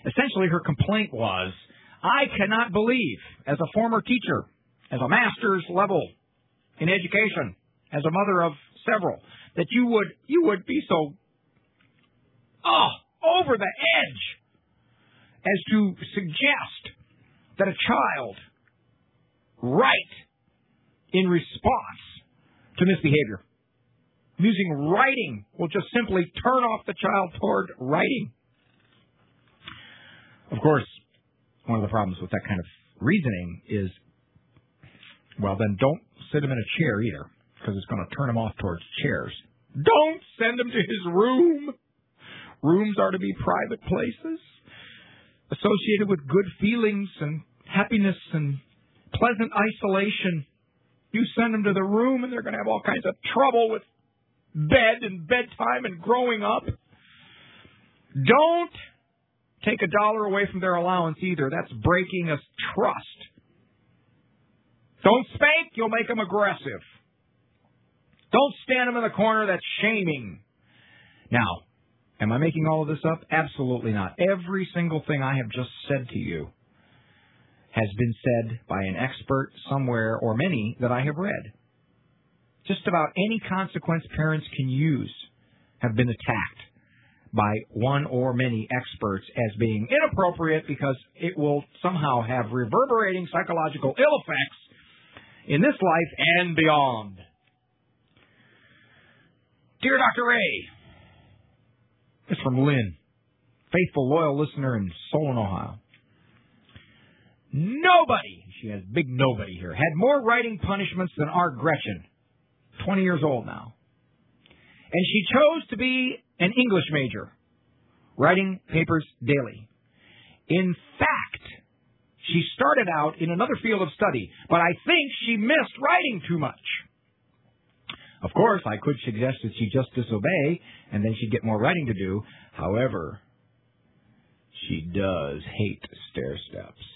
Essentially, her complaint was, I cannot believe, as a former teacher, as a master's level in education, as a mother of several, that you would be so over the edge as to suggest that a child write in response to misbehavior. Using writing will just simply turn off the child toward writing. Of course, one of the problems with that kind of reasoning is, well, then don't sit him in a chair either, because it's going to turn him off towards chairs. Don't send him to his room. Rooms are to be private places associated with good feelings and happiness and pleasant isolation. You send them to the room and they're going to have all kinds of trouble with bed and bedtime and growing up. Don't take $1 away from their allowance either. That's breaking a trust. Don't spank, you'll make them aggressive. Don't stand them in the corner, that's shaming. Now, am I making all of this up? Absolutely not. Every single thing I have just said to you has been said by an expert somewhere or many that I have read. Just about any consequence parents can use have been attacked by one or many experts as being inappropriate because it will somehow have reverberating psychological ill effects in this life and beyond. Dear Dr. A, it's from Lynn, faithful, loyal listener in Solon, Ohio. Nobody, she has big nobody here, had more writing punishments than our Gretchen, 20 years old now. And she chose to be an English major, writing papers daily. In fact, she started out in another field of study, but I think she missed writing too much. Of course, I could suggest that she just disobey, and then she'd get more writing to do. However, she does hate stair steps.